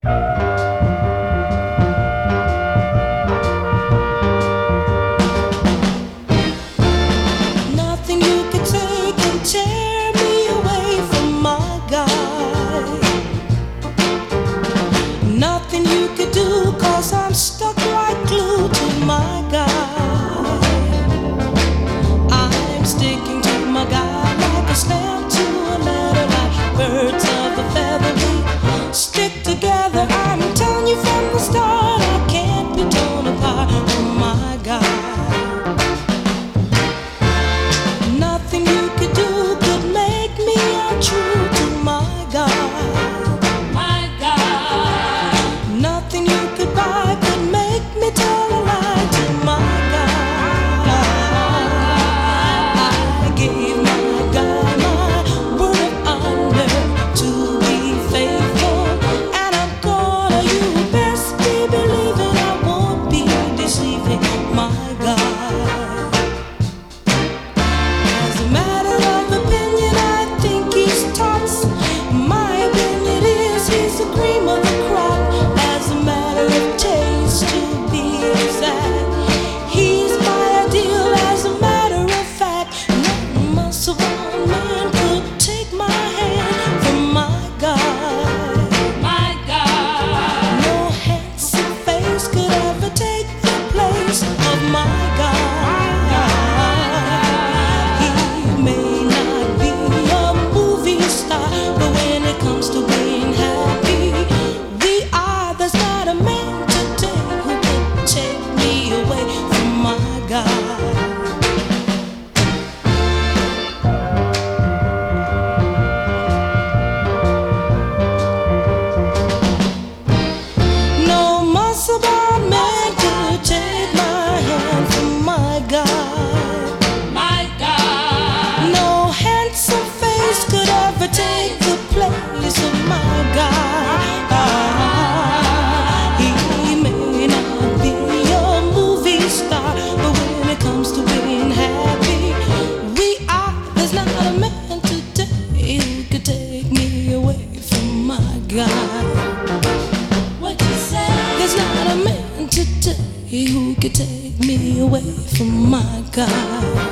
Nothing you could take can tear me away from my guy. Nothing you could do, 'cause I'm stuck right glued to my guy. I'm sticking to my guy like a stamp to a letter, like birds of a feather. We stick together. I'm telling you from the start, I can't be torn apart from my guy. Nothing you could do could make me untrue to my God. My God. Nothing you could buy could make me tell a lie to my God. I gave my God my word of honor to be faithful, and I'm gonna, you best be believing I won't be deceiving my God. As a matter of opinion, I think he's tops. My opinion is he's the cream of the crop. As a matter of taste, to be exact, he's my ideal. As a matter of fact, no muscle bound man could take my hand from my God. My God. No handsome face could ever take the place of my God. He may not be a movie star, but when it comes to being happy, we are. There's not a man today who could take me away from my God. No muscle-bound man could take my hand from my God. My God. No handsome face could ever take the place of my God. He may not be a movie star, but when it comes to being happy, we are. There's not a man today who could take me away from my God. What you say? There's not a man today who could take me away from my God.